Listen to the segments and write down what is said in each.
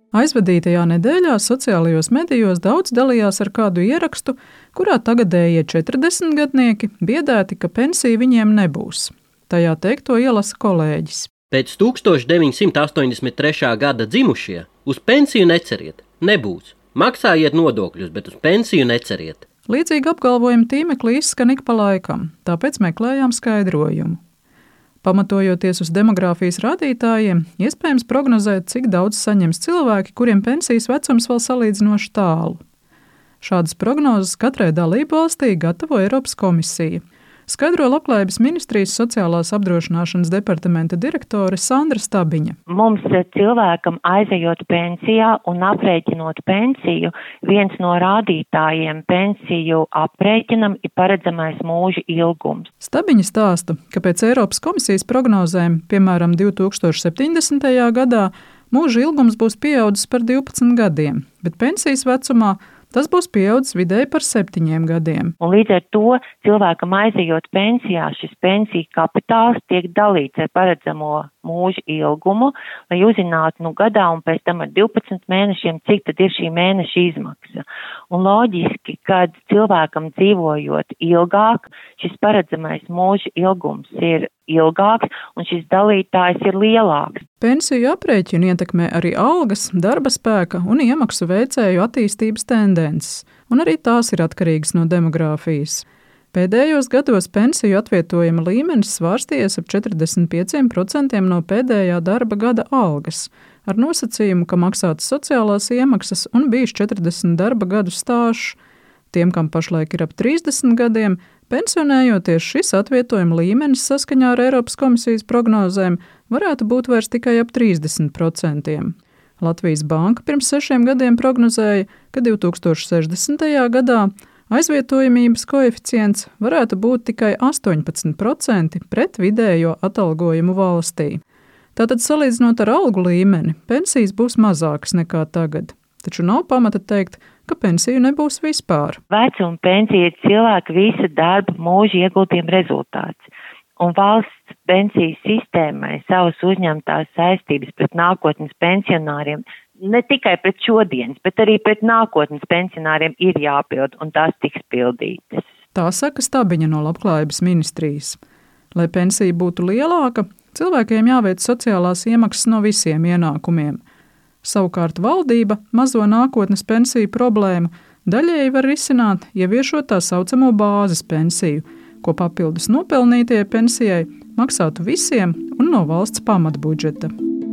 Aizvadītajā nedēļā sociālajos medijos daudz dalījās ar kādu ierakstu, kurā tagadējie 40-gadnieki biedēti, ka pensija viņiem nebūs. Tajā teikto ielasa kolēģis. Pēc 1983. gada dzimušie uz pensiju neceriet, nebūs. Maksājiet nodokļus, bet uz pensiju neceriet. Līdzīgi apgalvojumi tīmeklī izskan ik pa laikam, tāpēc meklējām skaidrojumu. Pamatojoties uz demogrāfijas rādītājiem, iespējams prognozēt, cik daudz saņems cilvēki, kuriem pensijas vecums vēl salīdzinoši tālu. Šādas prognozes katrai dalībvalstī gatavo Eiropas komisija. Skaidro Labklājības ministrijas sociālās apdrošināšanas departamenta direktore Sandra Stabiņa. Mums cilvēkam aizejot pensijā un aprēķinot pensiju, viens no rādītājiem pensiju aprēķinam ir paredzamais mūža ilgums. Stabiņa stāsta, ka pēc Eiropas komisijas prognozēm, piemēram 2070. gadā, mūža ilgums būs pieaudzis par 12 gadiem, bet pensijas vecumā tas būs pieaudzis vidēji par 7 gadiem. Un līdz ar to cilvēkam aizejot pensijā, šis pensiju kapitāls tiek dalīts ar paredzamo mūža ilgumu, lai uzzinātu gadā un pēc tam ar 12 mēnešiem, cik tad ir šī mēneša izmaksa. Un loģiski, kad cilvēkam dzīvojot ilgāk, šis paredzamais mūža ilgums ir ilgāks un šis dalītājs ir lielāks. Pensiju aprēķinu ietekmē arī algas, darba spēka un iemaksu veicēju attīstības tendences, un arī tās ir atkarīgas no demogrāfijas. Pēdējos gados pensiju atvietojuma līmenis svārstījies ap 45% no pēdējā darba gada algas, ar nosacījumu, ka maksātas sociālās iemaksas un bijis 40 darba gadu stāžs. Tiem, kam pašlaik ir ap 30 gadiem, pensionējoties, šis atvietojuma līmenis saskaņā ar Eiropas komisijas prognozēm varētu būt vairs tikai ap 30%. Latvijas Banka pirms 6 gadiem prognozēja, ka 2060. gadā aizvietojamības koeficients varētu būt tikai 18% pret vidējo atalgojumu valstī. Tātad, salīdzinot ar algu līmeni, pensijas būs mazākas nekā tagad. Taču nav pamata teikt, ka pensiju nebūs vispār. Vecuma pensija ir cilvēka visa darba mūža ieguldījuma rezultāts. Un valsts pensiju sistēmai savas uzņemtās saistības pret nākotnes pensionāriem, ne tikai pret šodienas, bet arī pret nākotnes pensionāriem ir jāpild, un tās tiks pildītas. Tā saka Stabiņa no Labklājības ministrijas. Lai pensija būtu lielāka, cilvēkiem jāveic sociālās iemaksas no visiem ienākumiem. Savukārt valdība mazo nākotnes pensiju problēmu daļēji var risināt, ieviešot tā saucamo bāzes pensiju, ko papildus nopelnītie pensijai maksātu visiem un no valsts pamatbudžeta.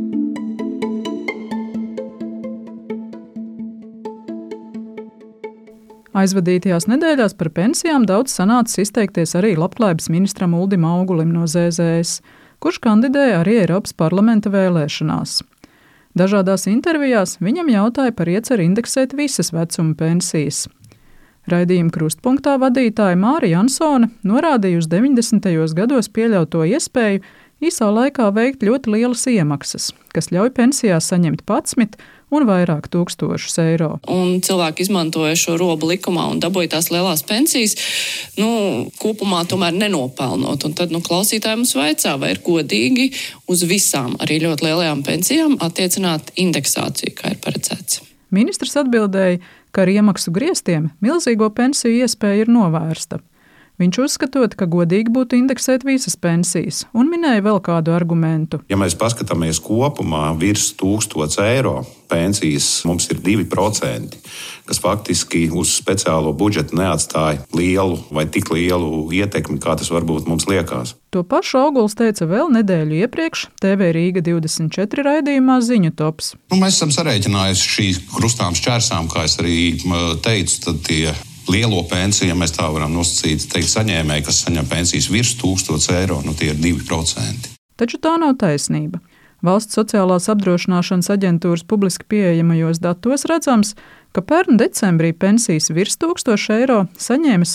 Aizvadītajās nedēļās par pensijām daudz sanācis izteikties arī Labklājības ministram Uldim Augulim no ZZS, kurš kandidēja arī Eiropas parlamenta vēlēšanās. Dažādās intervijās viņam jautāja par ieceru indeksēt visas vecuma pensijas. Raidījuma krustpunktā vadītāja Māra Jansone norādīja uz 90. gados pieļauto iespēju īsā laikā veikt ļoti lielas iemaksas, kas ļauj pensijā saņemt 11 un vairāk tūkstošus eiro. Un cilvēki izmantoja šo robu likumā un dabūja tās lielās pensijas, kopumā tomēr nenopelnot. Un tad klausītāji mums vaicā, vai ir godīgi uz visām, arī ļoti lielajām pensijām attiecināt indeksāciju, kā ir paredzēts. Ministrs atbildēja, ka ar iemaksu griestiem milzīgo pensiju iespēja ir novērsta. Viņš uzskatot, ka godīgi būtu indeksēt visas pensijas, un minēja vēl kādu argumentu. Ja mēs paskatāmies kopumā virs 1000 eiro, pensijas mums ir 2%, kas faktiski uz speciālo budžetu neatstāja lielu vai tik lielu ietekmi, kā tas varbūt mums liekas. To pašu Auguls teica vēl nedēļu iepriekš TV Rīga 24 raidījumā Ziņu tops. Mēs esam sarēķinājuši šīs krustām šķērsām, kā es arī teicu, tad tie lielo pensiju, ja mēs tā varam nosacīt, teikt saņēmēji, kas saņem pensijas virs 1000 eiro, tie ir 2%. Taču tā nav taisnība. Valsts sociālās apdrošināšanas aģentūras publiski pieejamajos datos redzams, ka pērn decembrī pensijas virs 1000 eiro saņēma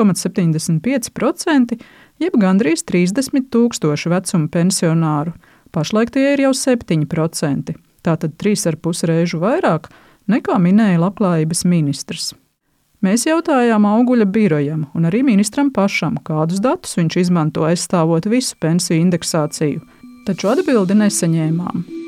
6,75%, jeb gandrīz 30 000 vecuma pensionāru. Pašlaik tie ir jau 7%, tātad 3,5 reižu vairāk nekā minēja Labklājības ministrs. Mēs jautājām Auguļa birojam un arī ministram pašam, kādus datus viņš izmanto aizstāvot visu pensiju indeksāciju, taču atbildi nesaņēmām.